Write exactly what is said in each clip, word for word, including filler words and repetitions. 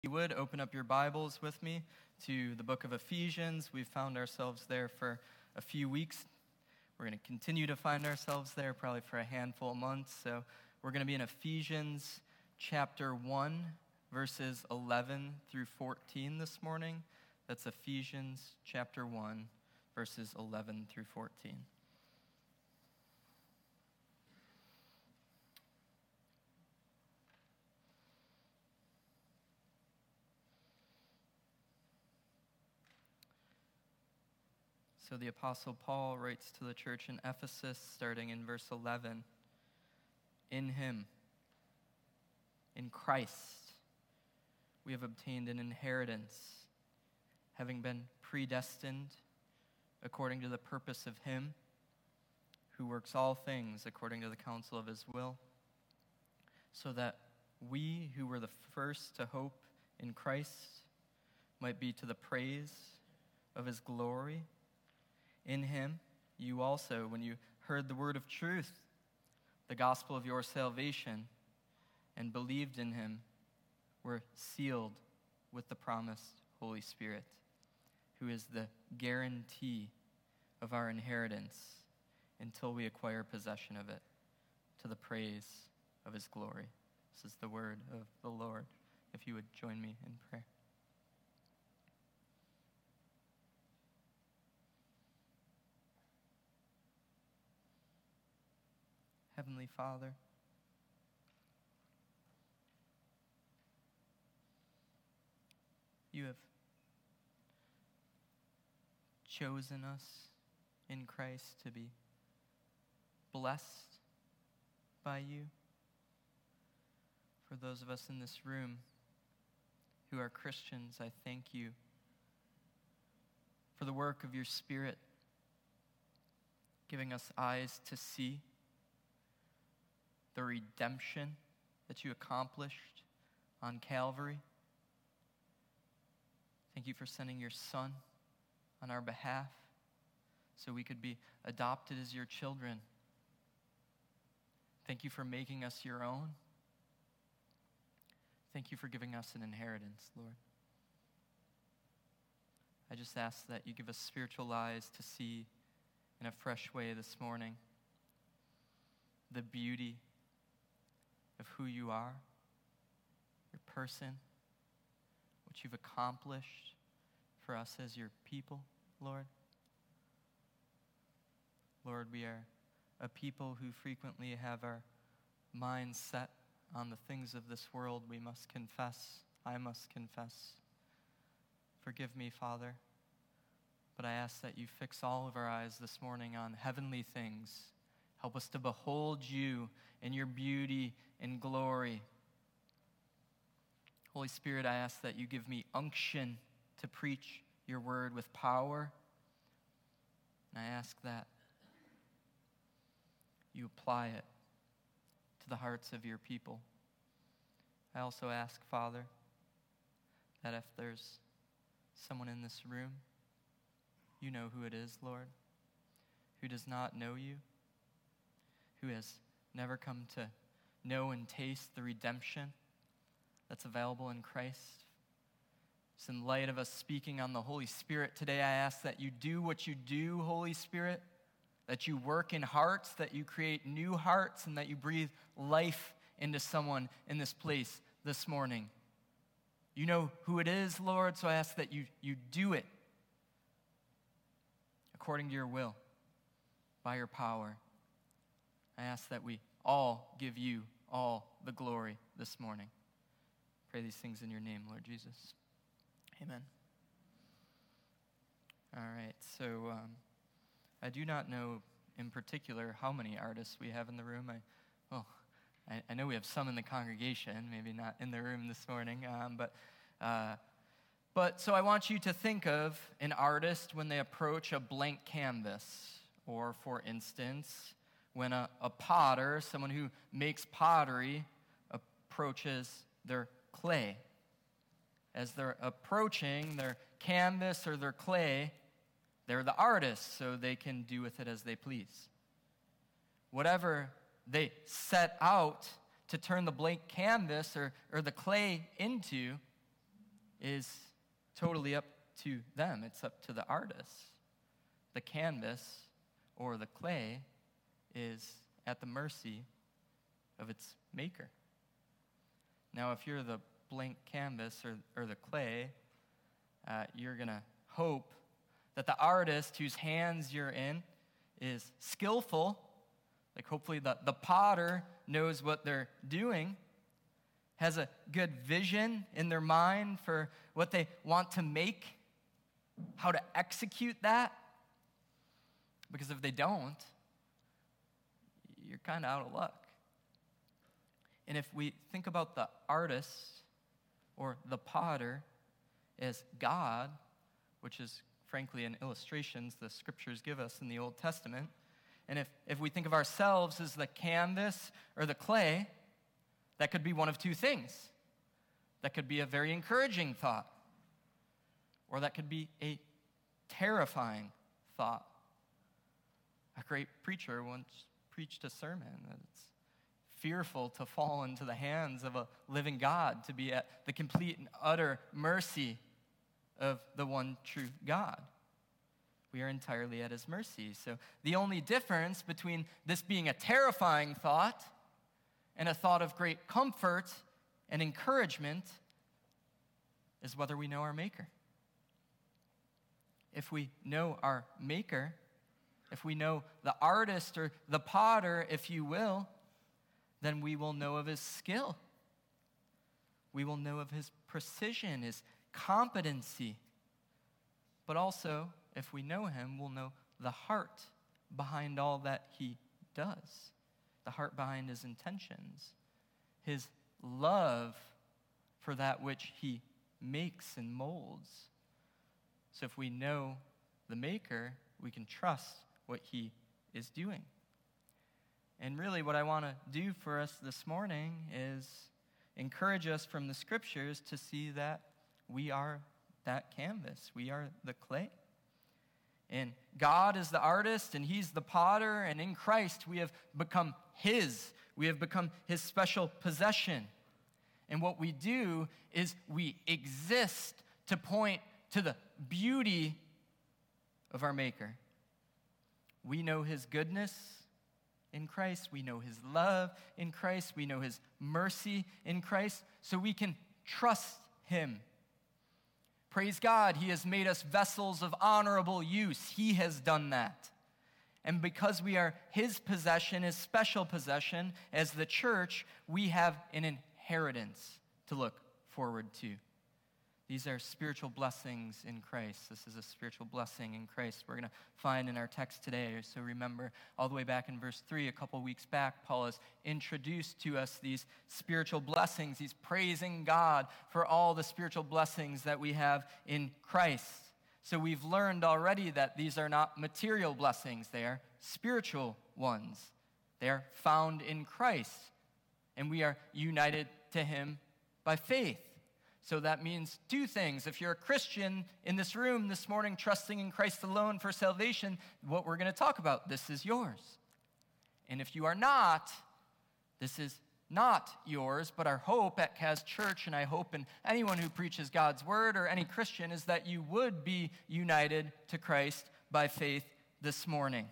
would open up your Bibles with me to the book of Ephesians. We've found ourselves there for a few weeks. We're going to continue to find ourselves there probably for a handful of months. So we're going to be in Ephesians chapter one, verses eleven through fourteen this morning. That's Ephesians chapter one, verses eleven through fourteen. So the Apostle Paul writes to the church in Ephesus, starting in verse eleven, "In him, in Christ, we have obtained an inheritance, having been predestined according to the purpose of him who works all things according to the counsel of his will, so that we who were the first to hope in Christ might be to the praise of his glory. In him, you also, when you heard the word of truth, the gospel of your salvation, and believed in him, were sealed with the promised Holy Spirit, who is the guarantee of our inheritance until we acquire possession of it, to the praise of his glory." This is the word of the Lord. If you would join me in prayer. Heavenly Father, you have chosen us in Christ to be blessed by you. For those of us in this room who are Christians, I thank you for the work of your Spirit, giving us eyes to see the redemption that you accomplished on Calvary. Thank you for sending your Son on our behalf so we could be adopted as your children. Thank you for making us your own. Thank you for giving us an inheritance, Lord. I just ask that you give us spiritual eyes to see in a fresh way this morning the beauty of who you are, your person, what you've accomplished for us as your people, Lord. Lord, we are a people who frequently have our minds set on the things of this world. We must confess, I must confess. Forgive me, Father, but I ask that you fix all of our eyes this morning on heavenly things. Help us to behold you in your beauty and glory. Holy Spirit, I ask that you give me unction to preach your word with power. And I ask that you apply it to the hearts of your people. I also ask, Father, that if there's someone in this room, you know who it is, Lord, who does not know you, who has never come to know and taste the redemption that's available in Christ. So in light of us speaking on the Holy Spirit today, I ask that you do what you do, Holy Spirit, that you work in hearts, that you create new hearts, and that you breathe life into someone in this place this morning. You know who it is, Lord, so I ask that you, you do it according to your will, by your power. I ask that we all give you all the glory this morning. Pray these things in your name, Lord Jesus. Amen. All right, so um, I do not know in particular how many artists we have in the room. I, well, I, I know we have some in the congregation, maybe not in the room this morning, um, but uh, but so I want you to think of an artist when they approach a blank canvas, or for instance, when a, a potter, someone who makes pottery, approaches their clay. As they're approaching their canvas or their clay, they're the artists, so they can do with it as they please. Whatever they set out to turn the blank canvas or, or the clay into, is totally up to them. It's up to the artist. The canvas or the clay is at the mercy of its maker. Now, if you're the blank canvas or, or the clay, uh, you're going to hope that the artist whose hands you're in is skillful. Like hopefully the, the potter knows what they're doing, has a good vision in their mind for what they want to make, how to execute that. Because if they don't, you're kind of out of luck. And if we think about the artist or the potter as God, which is frankly in illustrations the scriptures give us in the Old Testament, and if, if we think of ourselves as the canvas or the clay, that could be one of two things. That could be a very encouraging thought, or that could be a terrifying thought. A great preacher once preached a sermon that's fearful to fall into the hands of a living God, to be at the complete and utter mercy of the one true God. We are entirely at his mercy. So the only difference between this being a terrifying thought and a thought of great comfort and encouragement is whether we know our Maker. If we know our Maker, if we know the artist or the potter, if you will, then we will know of his skill. We will know of his precision, his competency. But also, if we know him, we'll know the heart behind all that he does, the heart behind his intentions, his love for that which he makes and molds. So if we know the Maker, we can trust what he is doing. And really what I want to do for us this morning is encourage us from the scriptures to see that we are that canvas. We are the clay. And God is the artist, and he's the potter, and in Christ we have become his. We have become his special possession. And what we do is we exist to point to the beauty of our Maker. We know his goodness in Christ. We know his love in Christ. We know his mercy in Christ. So we can trust him. Praise God, he has made us vessels of honorable use. He has done that. And because we are his possession, his special possession, as the church, we have an inheritance to look forward to. These are spiritual blessings in Christ. This is a spiritual blessing in Christ we're going to find in our text today. So remember, all the way back in verse three, a couple weeks back, Paul has introduced to us these spiritual blessings. He's praising God for all the spiritual blessings that we have in Christ. So we've learned already that these are not material blessings. They are spiritual ones. They are found in Christ. And we are united to him by faith. So that means two things. If you're a Christian in this room this morning, trusting in Christ alone for salvation, what we're going to talk about, this is yours. And if you are not, this is not yours, but our hope at Kaz Church, and I hope in anyone who preaches God's word or any Christian, is that you would be united to Christ by faith this morning.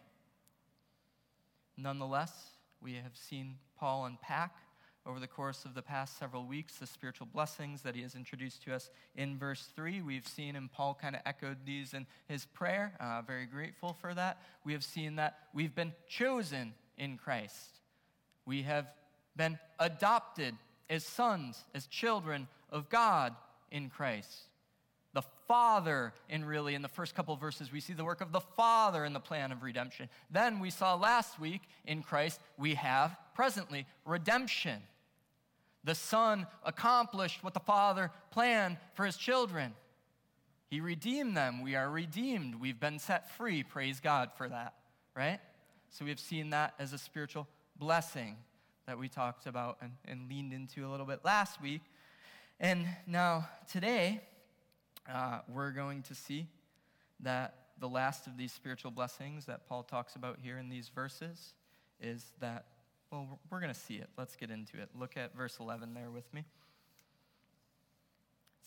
Nonetheless, we have seen Paul unpack over the course of the past several weeks the spiritual blessings that he has introduced to us in verse three. We've seen, and Paul kind of echoed these in his prayer. Uh, very grateful for that. We have seen that we've been chosen in Christ. We have been adopted as sons, as children of God in Christ. The Father, in really, in the first couple of verses, we see the work of the Father in the plan of redemption. Then we saw last week, in Christ, we have presently redemption. The Son accomplished what the Father planned for his children. He redeemed them. We are redeemed. We've been set free. Praise God for that, right? So we've seen that as a spiritual blessing that we talked about and, and leaned into a little bit last week. And now today, uh, we're going to see that the last of these spiritual blessings that Paul talks about here in these verses is that, well, we're going to see it. Let's get into it. Look at verse eleven there with me. It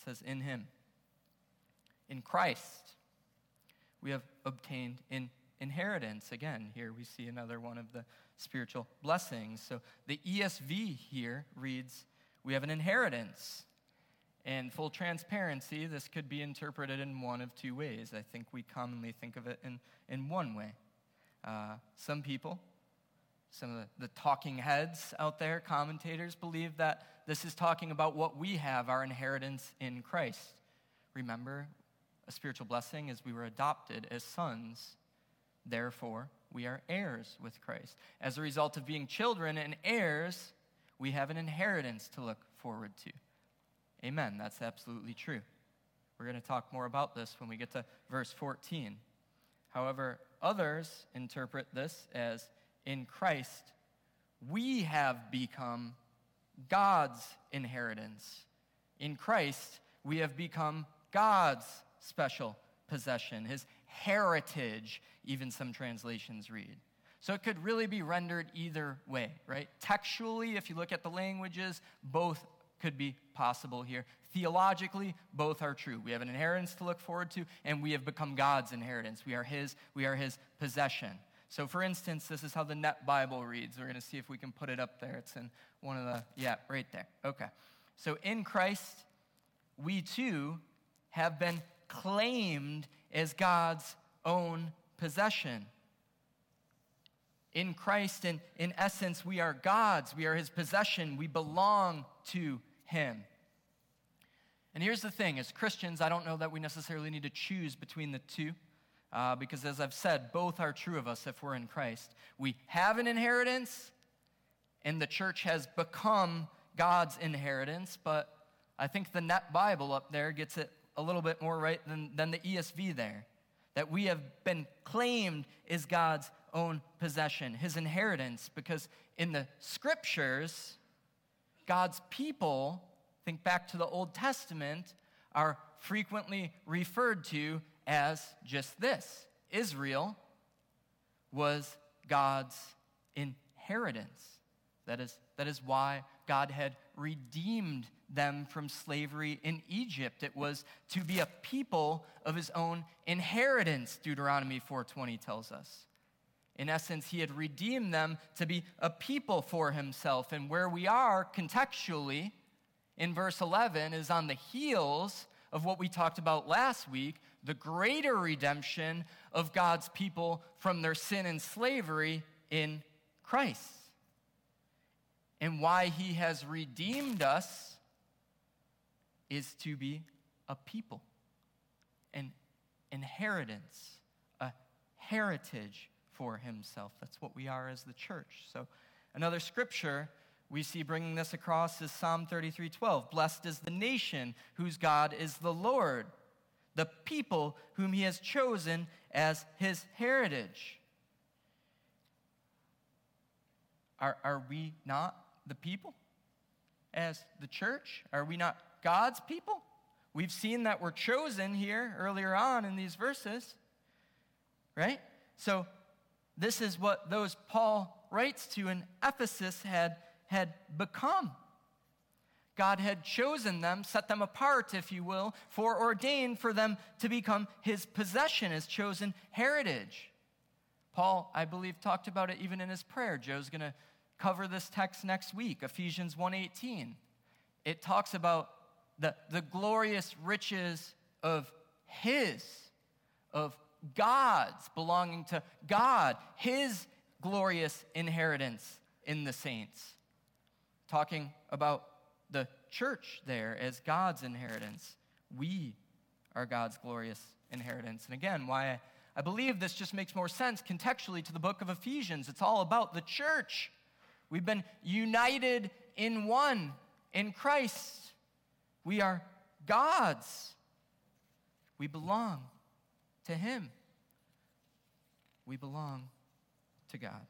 says, in him. In Christ, we have obtained an inheritance. Again, here we see another one of the spiritual blessings. So the E S V here reads, we have an inheritance. And full transparency, this could be interpreted in one of two ways. I think we commonly think of it in, in one way. Uh, some people, some of the, the talking heads out there, commentators, believe that this is talking about what we have, our inheritance in Christ. Remember, a spiritual blessing is we were adopted as sons. Therefore, we are heirs with Christ. As a result of being children and heirs, we have an inheritance to look forward to. Amen. That's absolutely true. We're going to talk more about this when we get to verse fourteen. However, others interpret this as, in Christ, we have become God's inheritance. In Christ, we have become God's special possession, his heritage, even some translations read. So it could really be rendered either way, right? Textually, if you look at the languages, both could be possible here. Theologically, both are true. We have an inheritance to look forward to, and we have become God's inheritance. We are his, we are his possession. So for instance, this is how the Net Bible reads. We're going to see if we can put it up there. It's in one of the, yeah, right there. Okay. So in Christ, we too have been claimed as God's own possession. In Christ, in, in essence, we are God's. We are his possession. We belong to him. And here's the thing. As Christians, I don't know that we necessarily need to choose between the two. Uh, because as I've said, both are true of us if we're in Christ. We have an inheritance, and the church has become God's inheritance. But I think the Net Bible up there gets it a little bit more right than, than the E S V there. That we have been claimed as God's own possession, his inheritance. Because in the scriptures, God's people, think back to the Old Testament, are frequently referred to as just this. Israel was God's inheritance. That is, that is why God had redeemed them from slavery in Egypt. It was to be a people of his own inheritance, Deuteronomy four twenty tells us. In essence, he had redeemed them to be a people for himself. And where we are contextually in verse eleven is on the heels of what we talked about last week, the greater redemption of God's people from their sin and slavery in Christ. And why he has redeemed us is to be a people, an inheritance, a heritage for himself. That's what we are as the church. So another scripture we see bringing this across is Psalm thirty-three twelve. Blessed is the nation whose God is the Lord, the people whom he has chosen as his heritage. Are, are we not the people as the church? Are we not God's people? We've seen that we're chosen here earlier on in these verses, right? So this is what those Paul writes to in Ephesus had, had become. God had chosen them, set them apart, if you will, foreordained for them to become his possession, his chosen heritage. Paul, I believe, talked about it even in his prayer. Joe's going to cover this text next week, Ephesians one eighteen. It talks about the, the glorious riches of his, of God's, belonging to God, his glorious inheritance in the saints. Talking about the church there as God's inheritance. We are God's glorious inheritance. And again, why I believe this just makes more sense contextually to the book of Ephesians. It's all about the church. We've been united in one, in Christ. We are God's. We belong to him. We belong to God.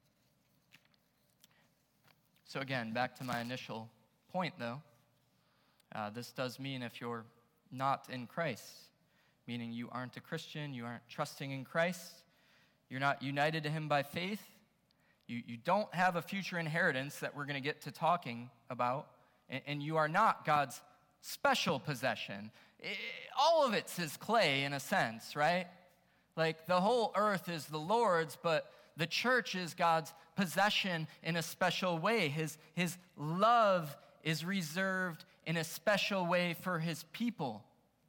So again, back to my initial point, though. Uh, this does mean if you're not in Christ, meaning you aren't a Christian, you aren't trusting in Christ, you're not united to him by faith, you, you don't have a future inheritance that we're going to get to talking about, and, and you are not God's special possession. I- all of it's his clay in a sense, right? Like the whole earth is the Lord's, but the church is God's possession in a special way. His, his love is reserved in a special way for his people.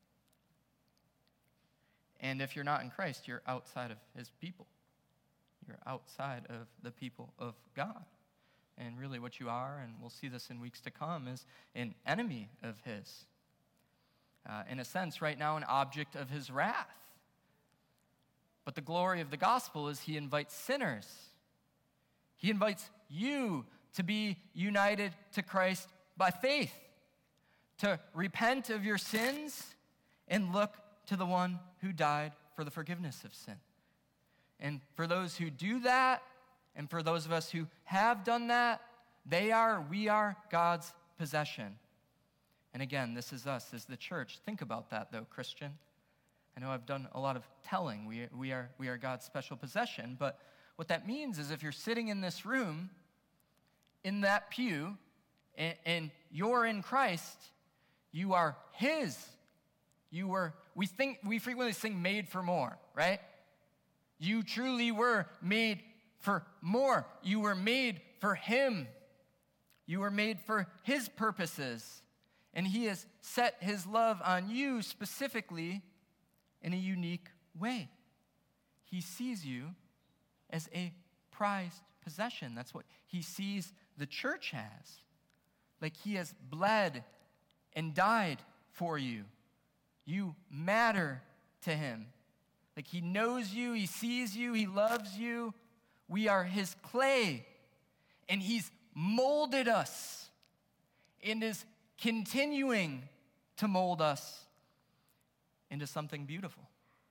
And if you're not in Christ, you're outside of his people. You're outside of the people of God. And really what you are, and we'll see this in weeks to come, is an enemy of his. Uh, in a sense, right now, an object of his wrath. But the glory of the gospel is he invites sinners. He invites you to be united to Christ by faith, to repent of your sins and look to the one who died for the forgiveness of sin. And for those who do that, and for those of us who have done that, they are, we are God's possession. And again, this is us as the church. Think about that, though, Christian. I know I've done a lot of telling. We, we, are, we are God's special possession. But what that means is if you're sitting in this room, in that pew, and, and you're in Christ, you are his. You were, we think, we frequently sing made for more, right? You truly were made for more. You were made for him. You were made for his purposes. And he has set his love on you specifically in a unique way. He sees you as a prized possession. That's what he sees the church as. Like he has bled and died for you. You matter to him. Like he knows you, he sees you, he loves you. We are his clay. And he's molded us and is continuing to mold us into something beautiful,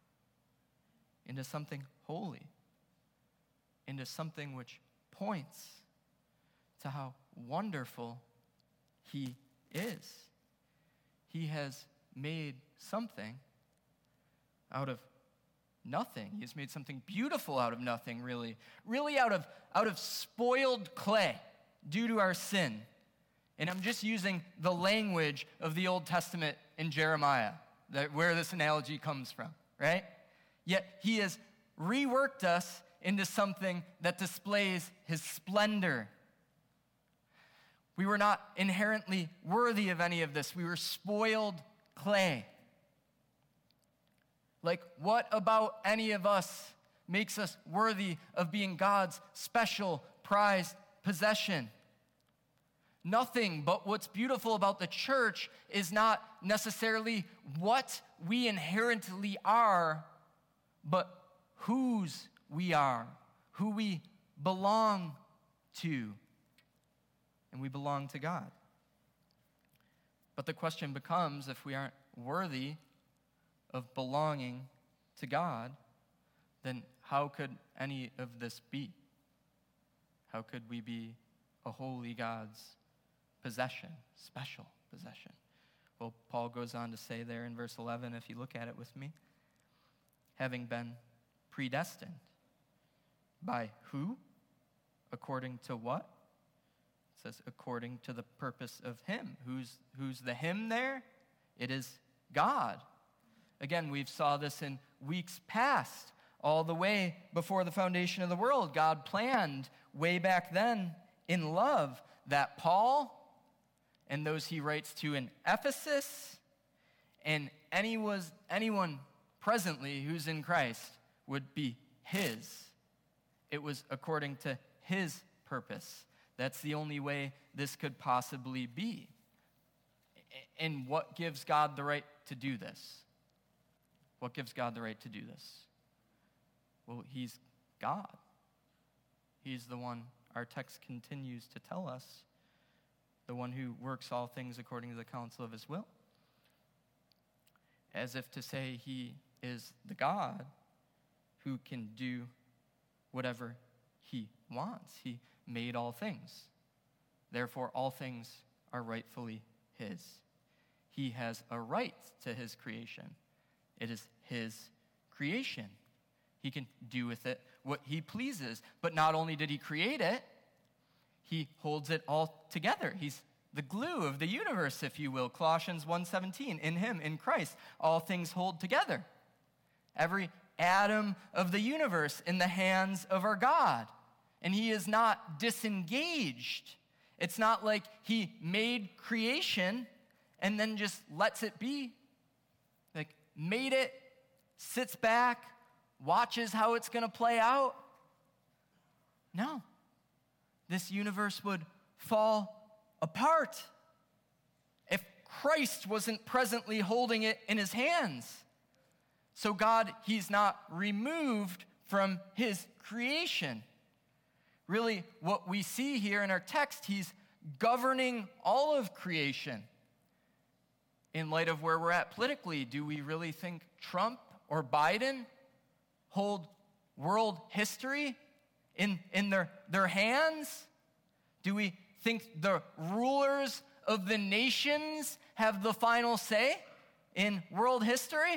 into something holy, into something which points to how wonderful he is. He has made something out of nothing. He has made something beautiful out of nothing, really. Really out of, out of spoiled clay due to our sin. And I'm just using the language of the Old Testament in Jeremiah, that where this analogy comes from, right? Yet he has reworked us into something that displays his splendor. We were not inherently worthy of any of this. We were spoiled clay. Like, what about any of us makes us worthy of being God's special, prized possession? Nothing. But what's beautiful about the church is not necessarily what we inherently are, but whose we are, who we belong to. And we belong to God. But the question becomes, if we aren't worthy of belonging to God, then how could any of this be? How could we be a holy God's possession, special possession? Well, Paul goes on to say there in verse eleven, if you look at it with me, having been predestined. By who? According to what? It says according to the purpose of him. Who's, who's the him there? It is God. Again, we've saw this in weeks past, all the way before the foundation of the world. God planned way back then in love that Paul and those he writes to in Ephesus and anyone, anyone presently who's in Christ would be his. It was according to his purpose. That's the only way this could possibly be. And what gives God the right to do this? What gives God the right to do this? Well, he's God. He's the one, our text continues to tell us, the one who works all things according to the counsel of his will. As if to say he is the God who can do whatever he wants. He made all things. Therefore, all things are rightfully his. He has a right to his creation. It is his creation. He can do with it what he pleases. But not only did he create it, he holds it all together. He's the glue of the universe, if you will. Colossians one seventeen, in him, in Christ, all things hold together. Every atom of the universe in the hands of our God. And he is not disengaged. It's not like he made creation and then just lets it be. Like, made it, sits back, watches how it's going to play out. No. This universe would fall apart if Christ wasn't presently holding it in his hands. So God, he's not removed from his creation. Really, what we see here in our text, he's governing all of creation. In light of where we're at politically, do we really think Trump or Biden hold world history in, in their, their hands? Do we think the rulers of the nations have the final say in world history?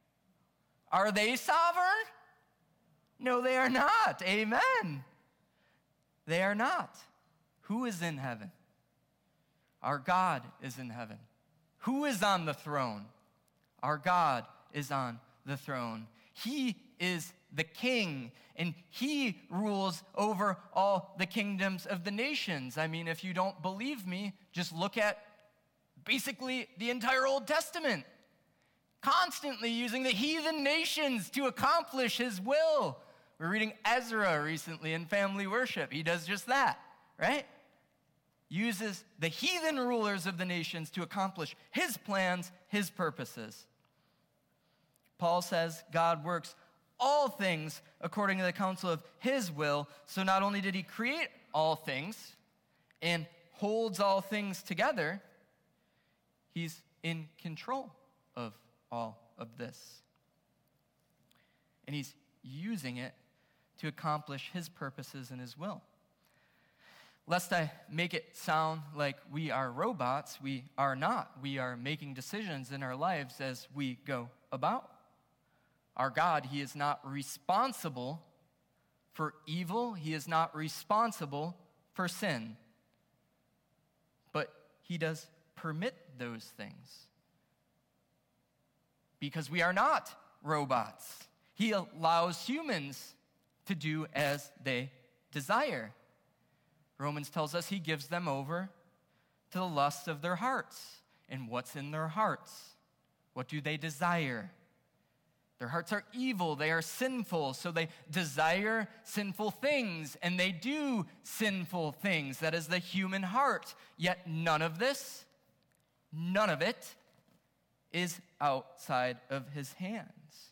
Are they sovereign? No, they are not. Amen. They are not. Who is in heaven? Our God is in heaven. Who is on the throne? Our God is on the throne. He is the king, and he rules over all the kingdoms of the nations. I mean, if you don't believe me, just look at basically the entire Old Testament. Constantly using the heathen nations to accomplish his will. We're reading Ezra recently in family worship. He does just that, right? Uses the heathen rulers of the nations to accomplish his plans, his purposes. Paul says God works all things according to the counsel of his will. So not only did he create all things and holds all things together, he's in control of all of this. And he's using it to accomplish his purposes and his will. Lest I make it sound like we are robots, we are not. We are making decisions in our lives as we go about. Our God, he is not responsible for evil. He is not responsible for sin. But he does permit those things. Because we are not robots. He allows humans to do as they desire. Romans tells us he gives them over to the lust of their hearts. And what's in their hearts? What do they desire? Their hearts are evil, they are sinful, so they desire sinful things, and they do sinful things. That is the human heart. Yet none of this, none of it, is outside of his hands.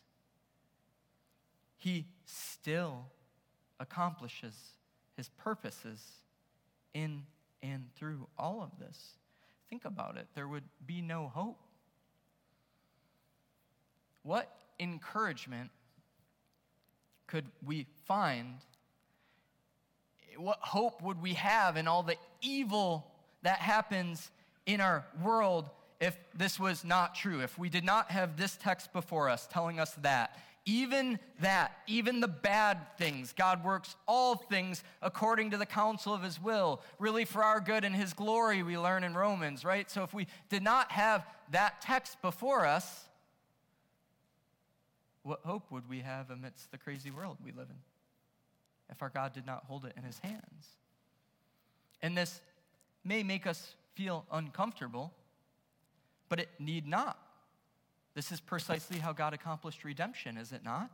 He still accomplishes his purposes in and through all of this. Think about it. There would be no hope. What encouragement could we find? What hope would we have in all the evil that happens in our world if this was not true? If we did not have this text before us telling us that, even that, even the bad things, God works all things according to the counsel of his will, really for our good and his glory, we learn in Romans, right? So if we did not have that text before us, what hope would we have amidst the crazy world we live in if our God did not hold it in his hands? And this may make us feel uncomfortable, but it need not. This is precisely how God accomplished redemption, is it not?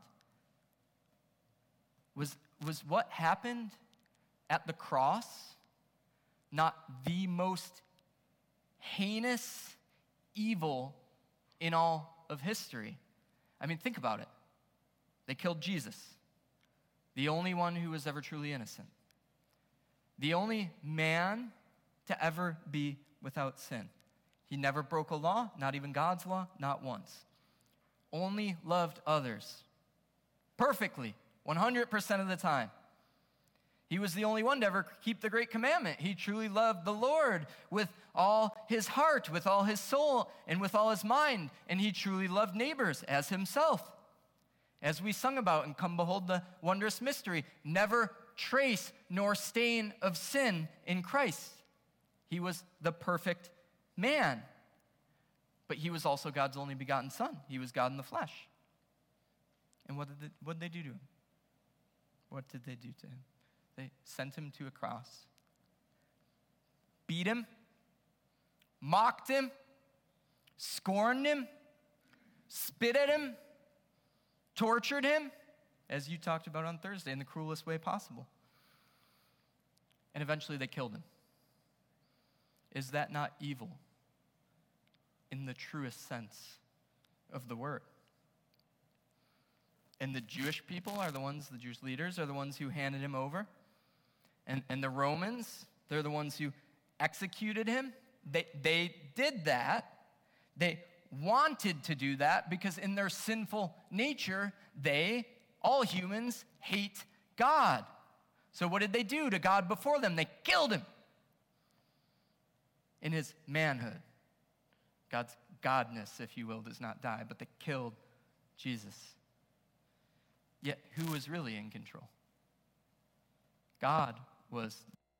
Was, was what happened at the cross not the most heinous evil in all of history? I mean, think about it. They killed Jesus, the only one who was ever truly innocent, the only man to ever be without sin. He never broke a law, not even God's law, not once. Only loved others perfectly, one hundred percent of the time. He was the only one to ever keep the great commandment. He truly loved the Lord with all his heart, with all his soul, and with all his mind. And he truly loved neighbors as himself. As we sung about and come behold the wondrous mystery, never trace nor stain of sin in Christ. He was the perfect man. But he was also God's only begotten Son. He was God in the flesh. And what did they, what did they do to him? What did they do to him? They sent him to a cross, beat him, mocked him, scorned him, spit at him, tortured him, as you talked about on Thursday, in the cruelest way possible. And eventually they killed him. Is that not evil in the truest sense of the word? And the Jewish people are the ones, the Jewish leaders are the ones who handed him over. And, and the Romans, they're the ones who executed him. They, they did that. They wanted to do that because in their sinful nature, they, all humans, hate God. So what did they do to God before them? They killed him in his manhood. God's godness, if you will, does not die, but they killed Jesus. Yet who was really in control? God was,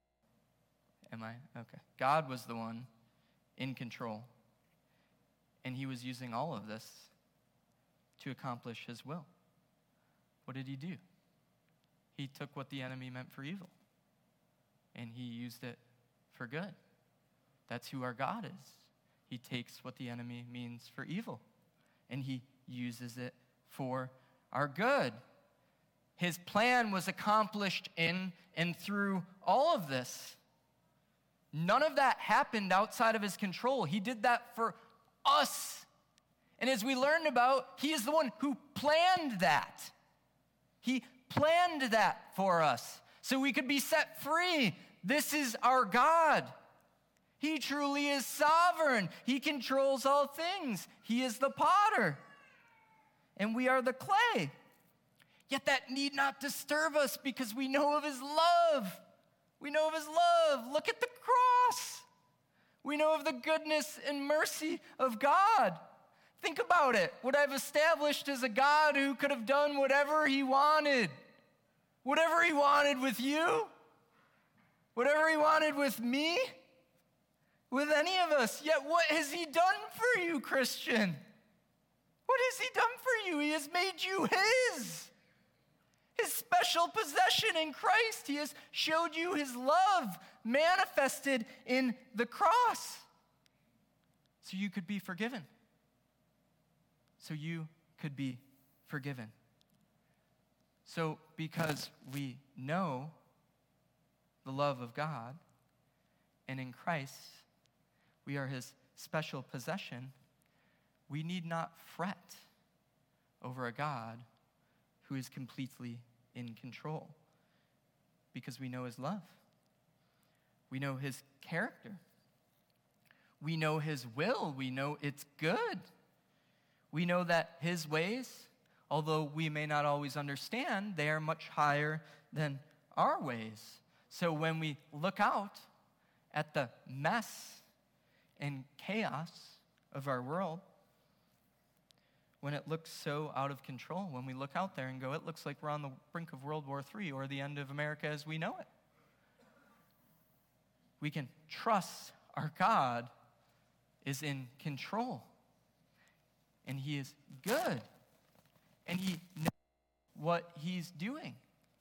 am I? Okay. God was the one in control. And he was using all of this to accomplish his will. What did he do? He took what the enemy meant for evil, and he used it for good. That's who our God is. He takes what the enemy means for evil, and he uses it for our good. His plan was accomplished in and through all of this. None of that happened outside of his control. He did that for us. And as we learned about, he is the one who planned that. He planned that for us so we could be set free. This is our God. He truly is sovereign. He controls all things. He is the potter, and we are the clay. Yet that need not disturb us because we know of his love. We know of his love. Look at the cross. We know of the goodness and mercy of God. Think about it. What I've established is a God who could have done whatever he wanted. Whatever he wanted with you. Whatever he wanted with me. With any of us. Yet what has he done for you, Christian? What has he done for you? He has made you his. His special possession in Christ. He has showed you his love manifested in the cross. So you could be forgiven. So you could be forgiven. So because we know the love of God, and in Christ we are his special possession, we need not fret over a God who is completely in control, because we know his love. We know his character. We know his will. We know it's good. We know that his ways, although we may not always understand, they are much higher than our ways. So when we look out at the mess and chaos of our world, when it looks so out of control, when we look out there and go, it looks like we're on the brink of World War Three or the end of America as we know it, we can trust our God is in control. And he is good. And he knows what he's doing.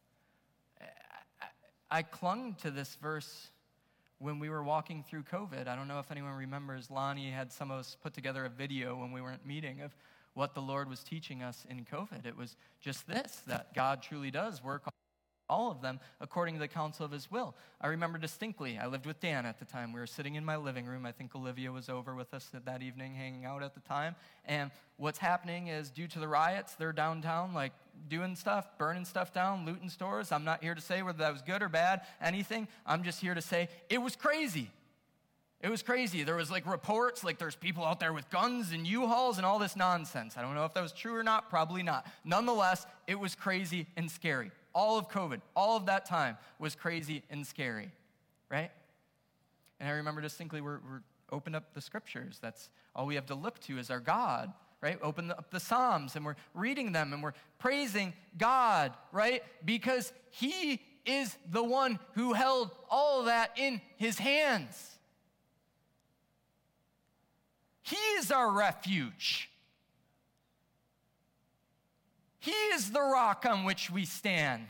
I clung to this verse when we were walking through COVID. I don't know if anyone remembers, Lonnie had some of us put together a video when we weren't meeting of what the Lord was teaching us in COVID. It was just this, that God truly does work all of them according to the counsel of his will. I remember distinctly, I lived with Dan at the time. We were sitting in my living room. I think Olivia was over with us that evening, hanging out at the time. And what's happening is, due to the riots, they're downtown, like, doing stuff, burning stuff down, looting stores. I'm not here to say whether that was good or bad, anything. I'm just here to say it was crazy. It was crazy. There was like reports, like there's people out there with guns and U-Hauls and all this nonsense. I don't know if that was true or not, probably not. Nonetheless, it was crazy and scary. All of COVID, all of that time was crazy and scary, right? And I remember distinctly, we're, we're open up the scriptures. That's all we have to look to is our God, right? Open up the Psalms, and we're reading them, and we're praising God, right? Because he is the one who held all of that in his hands. He is our refuge. He is the rock on which we stand.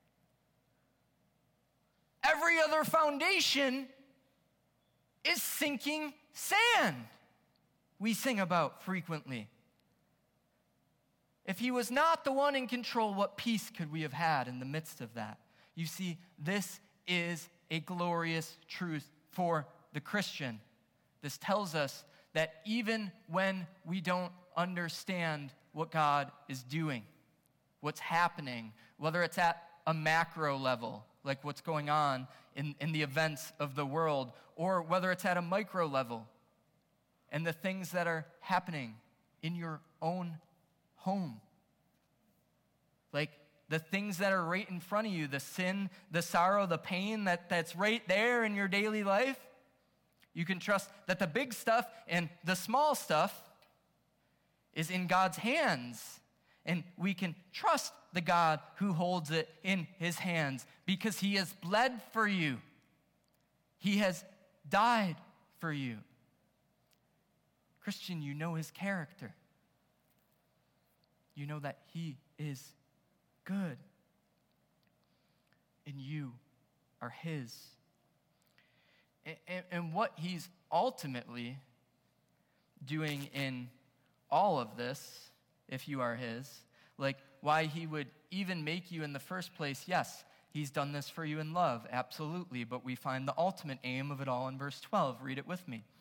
Every other foundation is sinking sand, we sing about frequently. If he was not the one in control, what peace could we have had in the midst of that? You see, this is a glorious truth for the Christian. This tells us that even when we don't understand what God is doing, what's happening, whether it's at a macro level, like what's going on in, in the events of the world, or whether it's at a micro level, and the things that are happening in your own home. Like the things that are right in front of you, the sin, the sorrow, the pain that, that's right there in your daily life. You can trust that the big stuff and the small stuff is in God's hands. And we can trust the God who holds it in his hands because he has bled for you. He has died for you. Christian, you know his character. You know that he is good. And you are his. And, and, and what he's ultimately doing in all of this, if you are his, like why he would even make you in the first place, yes, he's done this for you in love, absolutely, but we find the ultimate aim of it all in verse twelve. Read it with me.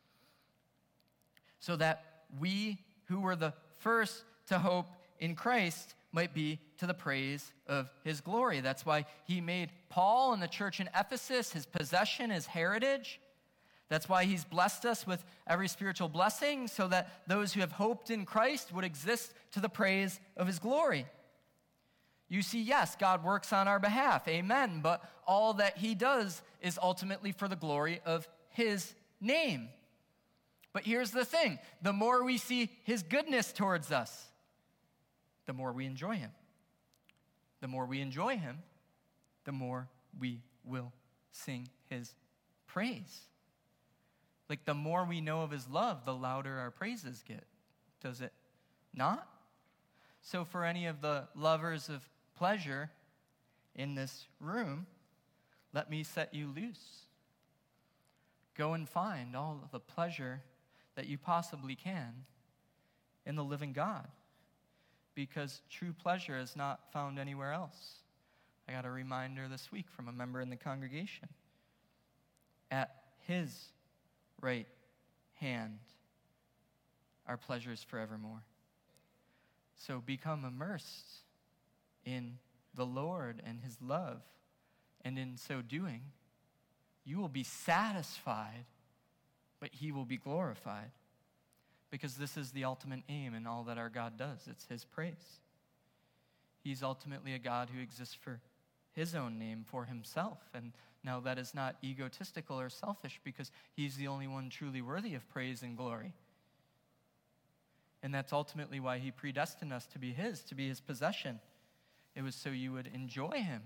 So that we who were the first to hope in Christ might be to the praise of his glory. That's why he made Paul and the church in Ephesus his possession, his heritage. That's why he's blessed us with every spiritual blessing, so that those who have hoped in Christ would exist to the praise of his glory. You see, yes, God works on our behalf, amen, but all that he does is ultimately for the glory of his name. But here's the thing, the more we see his goodness towards us, the more we enjoy him. The more we enjoy him, the more we will sing his praise. Like the more we know of his love, the louder our praises get. Does it not? So for any of the lovers of pleasure in this room, let me set you loose. Go and find all of the pleasure that you possibly can in the living God, because true pleasure is not found anywhere else. I got a reminder this week from a member in the congregation. At his right hand are pleasures forevermore. So become immersed in the Lord and his love, and in so doing, you will be satisfied, but he will be glorified. Because this is the ultimate aim in all that our God does. It's his praise. He's ultimately a God who exists for his own name, for himself. And now that is not egotistical or selfish, because he's the only one truly worthy of praise and glory. And that's ultimately why he predestined us to be his, to be his possession. It was so you would enjoy him,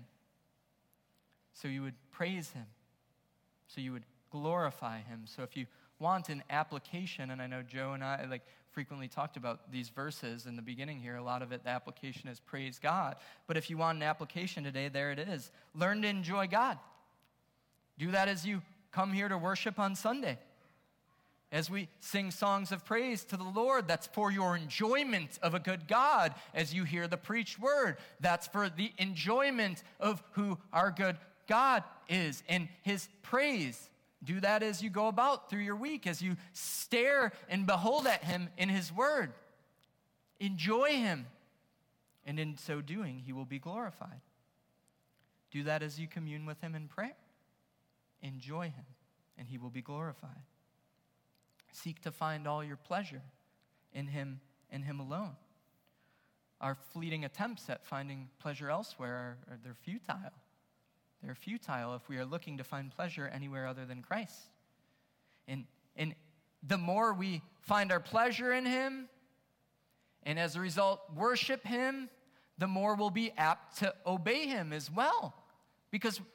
so you would praise him, so you would glorify him. So if you want an application, and I know Joe and I like frequently talked about these verses in the beginning here, a lot of it, the application is praise God. But if you want an application today, there it is. Learn to enjoy God. Do that as you come here to worship on Sunday. As we sing songs of praise to the Lord, that's for your enjoyment of a good God. As you hear the preached word, that's for the enjoyment of who our good God is and his praise. Do that as you go about through your week, as you stare and behold at him in his word. Enjoy him, and in so doing, he will be glorified. Do that as you commune with him in prayer. Enjoy him, and he will be glorified. Seek to find all your pleasure in him and him alone. Our fleeting attempts at finding pleasure elsewhere are, are they're futile. They're futile if we are looking to find pleasure anywhere other than Christ. And, and the more we find our pleasure in him, and as a result worship him, the more we'll be apt to obey him as well. Because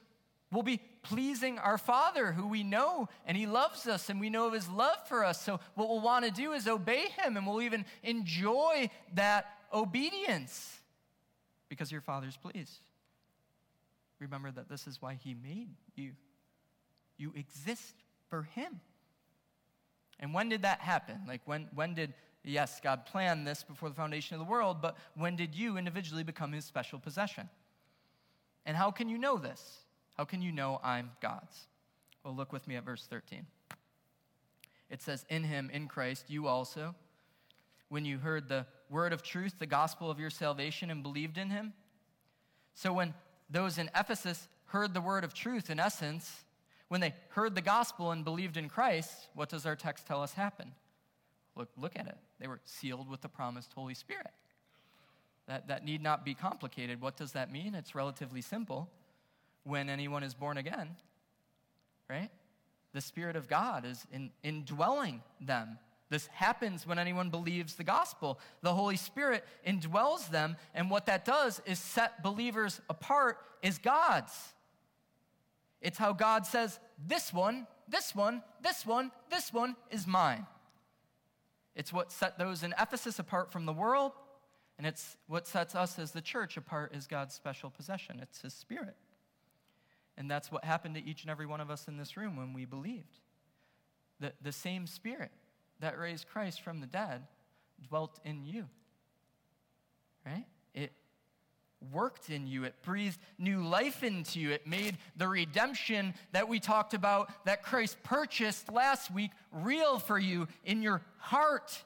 We'll be pleasing our Father who we know, and he loves us, and we know of his love for us. So what we'll want to do is obey him, and we'll even enjoy that obedience because your Father's pleased. Remember that this is why he made you. You exist for him. And when did that happen? Like when, when did, yes, God planned this before the foundation of the world, but when did you individually become his special possession? And how can you know this? How can you know I'm God's? Well, look with me at verse thirteen. It says, in him, in Christ, you also, when you heard the word of truth, the gospel of your salvation, and believed in him. So when those in Ephesus heard the word of truth, in essence, when they heard the gospel and believed in Christ, what does our text tell us happened? Look, look at it. They were sealed with the promised Holy Spirit. That, that need not be complicated. What does that mean? It's relatively simple. When anyone is born again, right? The Spirit of God is in, indwelling them. This happens when anyone believes the gospel. The Holy Spirit indwells them, and what that does is set believers apart as God's. It's how God says, this one, this one, this one, this one is mine. It's what set those in Ephesus apart from the world, and it's what sets us as the church apart as God's special possession. It's his Spirit. And that's what happened to each and every one of us in this room when we believed. The, the same Spirit that raised Christ from the dead dwelt in you, right? It worked in you. It breathed new life into you. It made the redemption that we talked about, that Christ purchased last week, real for you in your heart.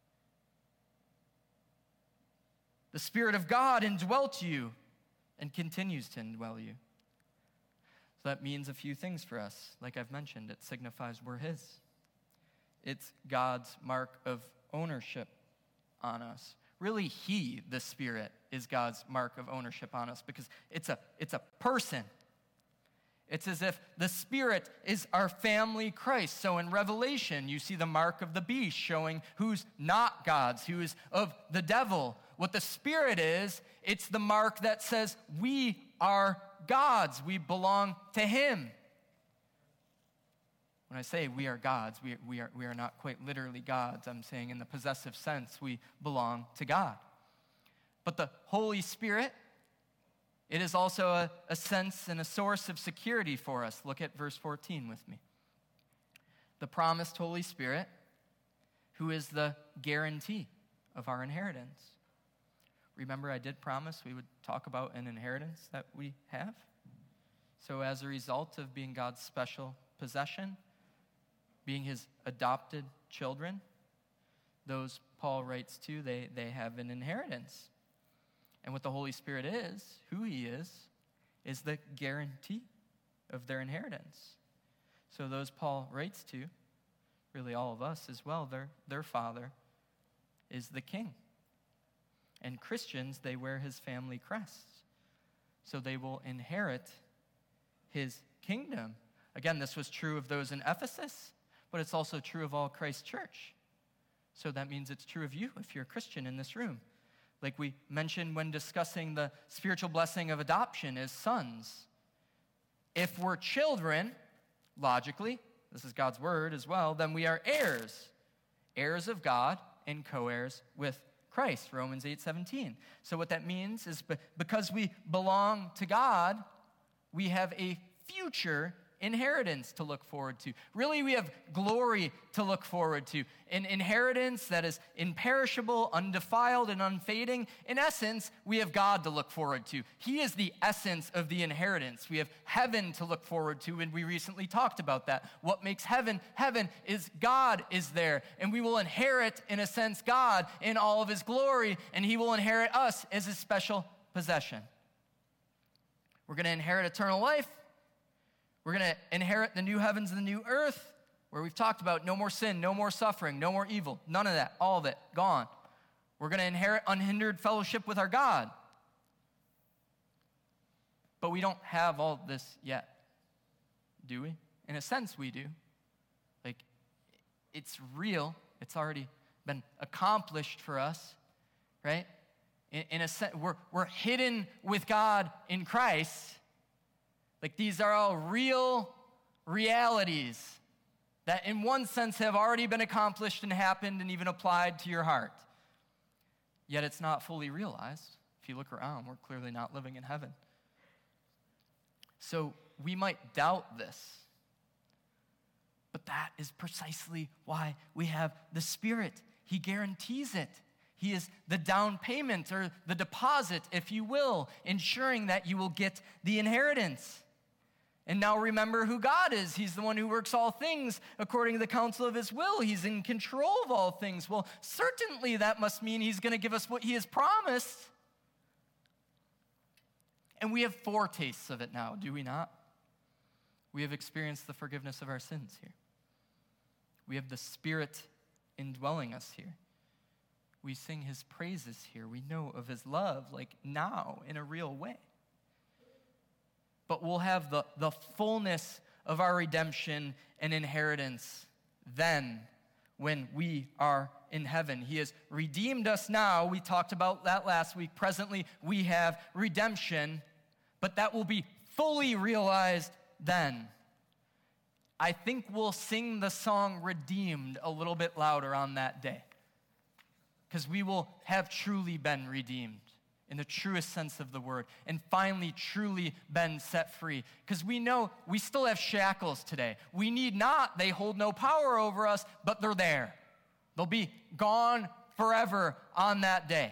The Spirit of God indwelt you and continues to indwell you. So that means a few things for us. Like I've mentioned, it signifies we're his. It's God's mark of ownership on us. Really, he, the Spirit, is God's mark of ownership on us because it's a, it's a person. It's as if the Spirit is our family Christ. So in Revelation, you see the mark of the beast showing who's not God's, who is of the devil. What the Spirit is, it's the mark that says we are God's. We belong to him. When I say we are God's, we, we, are, we are not quite literally God's. I'm saying in the possessive sense, we belong to God. But the Holy Spirit, it is also a, a sense and a source of security for us. Look at verse fourteen with me. The promised Holy Spirit, who is the guarantee of our inheritance. Remember, I did promise we would talk about an inheritance that we have. So as a result of being God's special possession, being his adopted children, those Paul writes to, they, they have an inheritance. And what the Holy Spirit is, who he is, is the guarantee of their inheritance. So those Paul writes to, really all of us as well, their, their father is the king. And Christians, they wear his family crests. So they will inherit his kingdom. Again, this was true of those in Ephesus, but it's also true of all Christ Church. So that means it's true of you if you're a Christian in this room. Like we mentioned when discussing the spiritual blessing of adoption as sons. If we're children, logically, this is God's word as well, then we are heirs. Heirs of God and co-heirs with Christ, Romans eight seventeen. So what that means is because we belong to God, we have a future inheritance to look forward to. Really, we have glory to look forward to. An inheritance that is imperishable, undefiled, and unfading. In essence, we have God to look forward to. He is the essence of the inheritance. We have heaven to look forward to, and we recently talked about that. What makes heaven heaven is God is there, and we will inherit, in a sense, God in all of his glory, and he will inherit us as his special possession. We're going to inherit eternal life. We're going to inherit the new heavens and the new earth, where we've talked about no more sin, no more suffering, no more evil. None of that, all of it, gone. We're going to inherit unhindered fellowship with our God. But we don't have all this yet, do we? In a sense, we do. Like, it's real. It's already been accomplished for us, right? In, in a sense, we're, we're hidden with God in Christ. Like these are all real realities that in one sense have already been accomplished and happened and even applied to your heart. Yet it's not fully realized. If you look around, we're clearly not living in heaven. So we might doubt this. But that is precisely why we have the Spirit. He guarantees it. He is the down payment or the deposit, if you will, ensuring that you will get the inheritance. And now remember who God is. He's the one who works all things according to the counsel of his will. He's in control of all things. Well, certainly that must mean he's going to give us what he has promised. And we have foretastes of it now, do we not? We have experienced the forgiveness of our sins here. We have the Spirit indwelling us here. We sing his praises here. We know of his love, like now, in a real way. But we'll have the, the fullness of our redemption and inheritance then, when we are in heaven. He has redeemed us now. We talked about that last week. Presently, we have redemption, but that will be fully realized then. I think we'll sing the song Redeemed a little bit louder on that day, because we will have truly been redeemed in the truest sense of the word, and finally truly been set free. Because we know we still have shackles today. We need not, they hold no power over us, but they're there. They'll be gone forever on that day.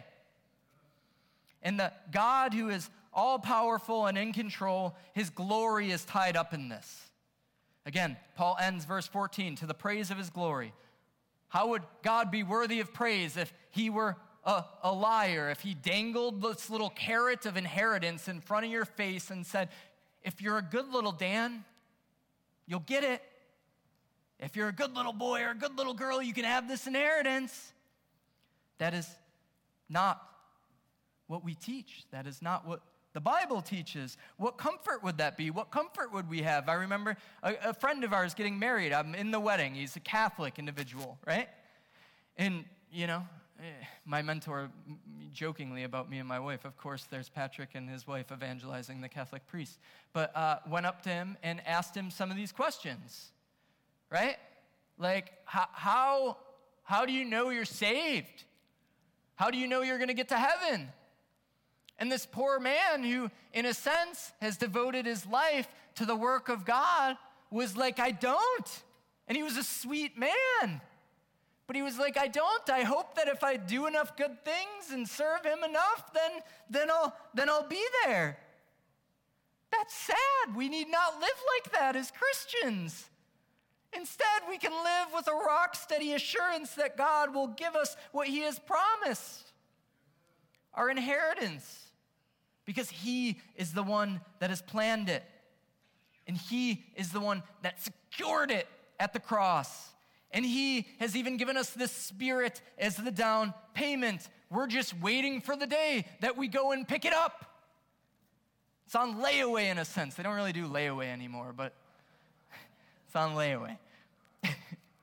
And the God who is all-powerful and in control, his glory is tied up in this. Again, Paul ends verse fourteen, to the praise of his glory. How would God be worthy of praise if he were a, a liar, if he dangled this little carrot of inheritance in front of your face and said, if you're a good little Dan, you'll get it. If you're a good little boy or a good little girl, you can have this inheritance. That is not what we teach. That is not what the Bible teaches. What comfort would that be? What comfort would we have? I remember a, a friend of ours getting married. I'm in the wedding. He's a Catholic individual, right? And, you know, my mentor, jokingly about me and my wife, of course, there's Patrick and his wife evangelizing the Catholic priest, but uh, went up to him and asked him some of these questions, right? Like, how, how, how do you know you're saved? How do you know you're going to get to heaven? And this poor man who, in a sense, has devoted his life to the work of God was like, I don't. And he was a sweet man. But he was like, I don't. I hope that if I do enough good things and serve him enough, then, then, I'll, then I'll be there. That's sad. We need not live like that as Christians. Instead, we can live with a rock-steady assurance that God will give us what he has promised, our inheritance, because he is the one that has planned it, and he is the one that secured it at the cross. And he has even given us the Spirit as the down payment. We're just waiting for the day that we go and pick it up. It's on layaway in a sense. They don't really do layaway anymore, but it's on layaway. This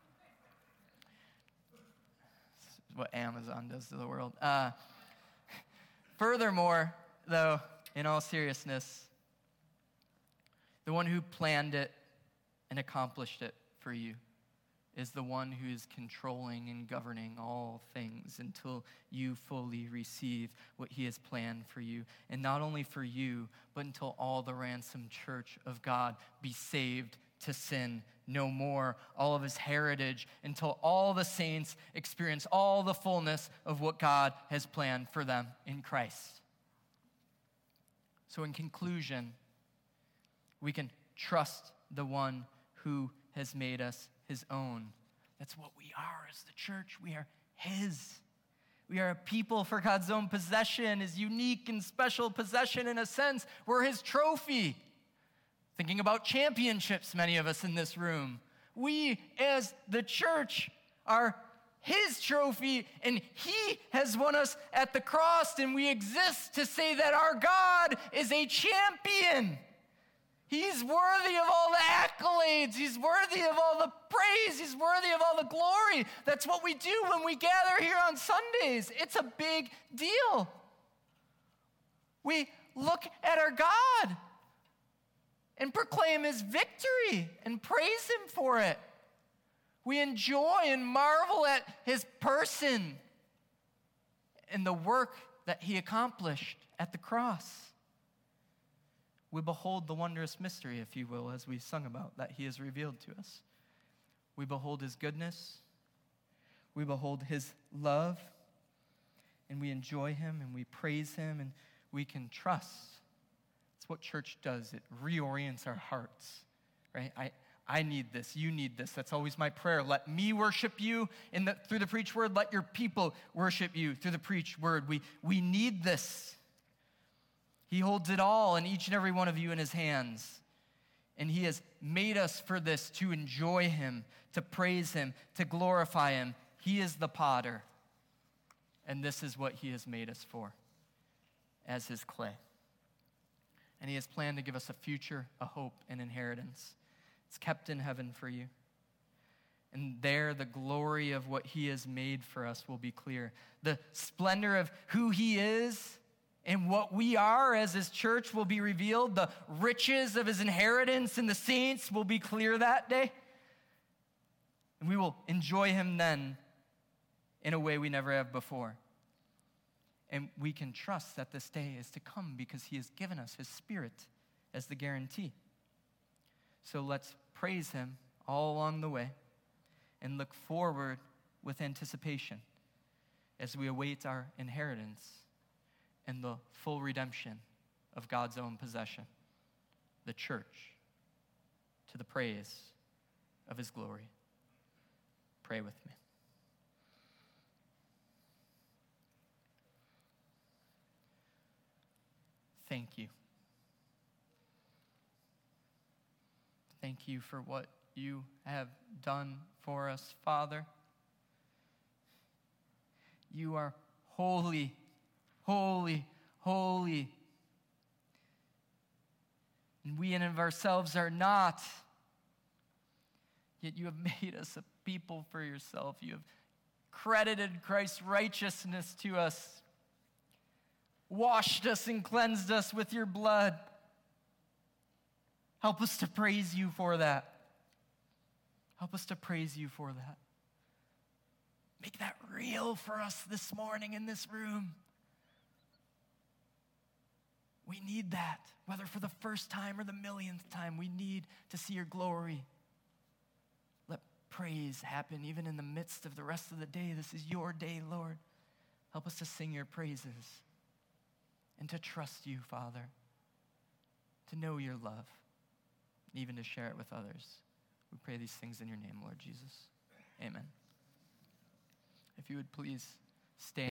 is what Amazon does to the world. Uh, furthermore, though, in all seriousness, the one who planned it and accomplished it for you is the one who is controlling and governing all things until you fully receive what he has planned for you. And not only for you, but until all the ransomed church of God be saved to sin no more, all of his heritage, until all the saints experience all the fullness of what God has planned for them in Christ. So in conclusion, we can trust the one who has made us his own. That's what we are as the church. We are his. We are a people for God's own possession, his unique and special possession in a sense. We're his trophy. Thinking about championships, many of us in this room. We as the church are his trophy, and he has won us at the cross, and we exist to say that our God is a champion. He's worthy of all the accolades. He's worthy of all the praise. He's worthy of all the glory. That's what we do when we gather here on Sundays. It's a big deal. We look at our God. and proclaim his victory and praise him for it. We enjoy and marvel at his person and the work that he accomplished at the cross. We behold the wondrous mystery, if you will, as we sung about, that he has revealed to us. We behold his goodness. We behold his love. And we enjoy him and we praise him and we can trust. It's what church does. It reorients our hearts, right? I, I need this. You need this. That's always my prayer. Let me worship you in the, through the preached word. Let your people worship you through the preached word. We, we need this. He holds it all in each and every one of you in his hands. And he has made us for this, to enjoy him, to praise him, to glorify him. He is the potter. And this is what he has made us for, as his clay. And he has planned to give us a future, a hope, an inheritance. It's kept in heaven for you. And there, the glory of what he has made for us will be clear. The splendor of who he is and what we are as his church will be revealed. The riches of his inheritance in the saints will be clear that day. And we will enjoy him then in a way we never have before. And we can trust that this day is to come because he has given us his Spirit as the guarantee. So let's praise him all along the way and look forward with anticipation as we await our inheritance and the full redemption of God's own possession, the church, to the praise of his glory. Pray with me. Thank you. Thank you for what you have done for us, Father. You are holy, holy, holy. And we in and of ourselves are not. Yet you have made us a people for yourself. You have credited Christ's righteousness to us, washed us and cleansed us with your blood. Help us to praise you for that. Help us to praise you for that. Make that real for us this morning in this room. We need that, whether for the first time or the millionth time. We need to see your glory. Let praise happen even in the midst of the rest of the day. This is your day, Lord. Help us to sing your praises and to trust you, Father, to know your love, and even to share it with others. We pray these things in your name, Lord Jesus. Amen. If you would please stand.